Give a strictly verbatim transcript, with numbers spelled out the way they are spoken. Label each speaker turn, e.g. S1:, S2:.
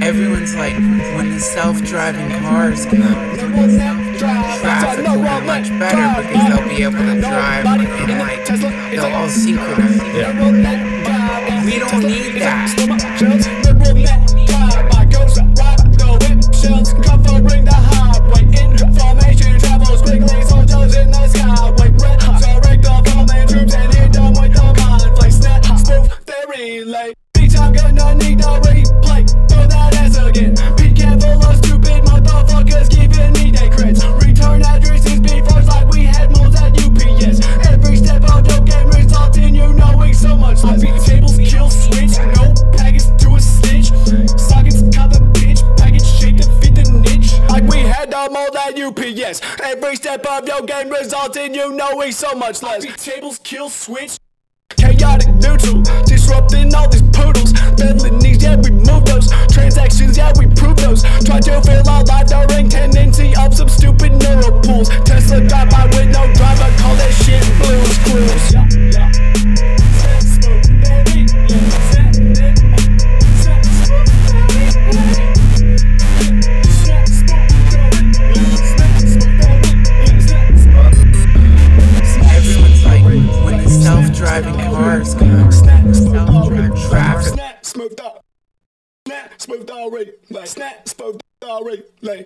S1: Everyone's like, when the self-driving cars come, traffic will be much better because they'll be able to drive and like, they'll all synchronize.
S2: Yeah.
S1: We don't need that.
S3: Covering the highway, information travels quickly, soldiers in the skyway. Resurrect the fallen troops and hit them with the mind flame. Snap, spoof, they relay. Bitch, I'm gonna need the replay. Throw that ass again. Be careful of stupid motherfuckers giving me they creds. Return addresses before like we had moles at U P S. Every step of the game results in you knowing so much less. I beat tables, kill, switch, no package to a stitch. Sockets cover bitch, package shape to fit the niche. Like we had the mold at U P S. Every step of your game results in you knowing so much less. I beat tables, kill, switch. Chaotic neutral, disrupting all these poodles. Felonies, yeah, we move those. Transactions, yeah, we prove those. Try to fill our life during tendency of some stupid neural pools. Tesla drive by with no driver, call that shit blues clues. Yeah, yeah.
S1: Everyone's like, when the self-driving cars come, traffic.
S3: Snap, smooth dog. Snap, smooth dog, relay. Snap, smooth dog, relay.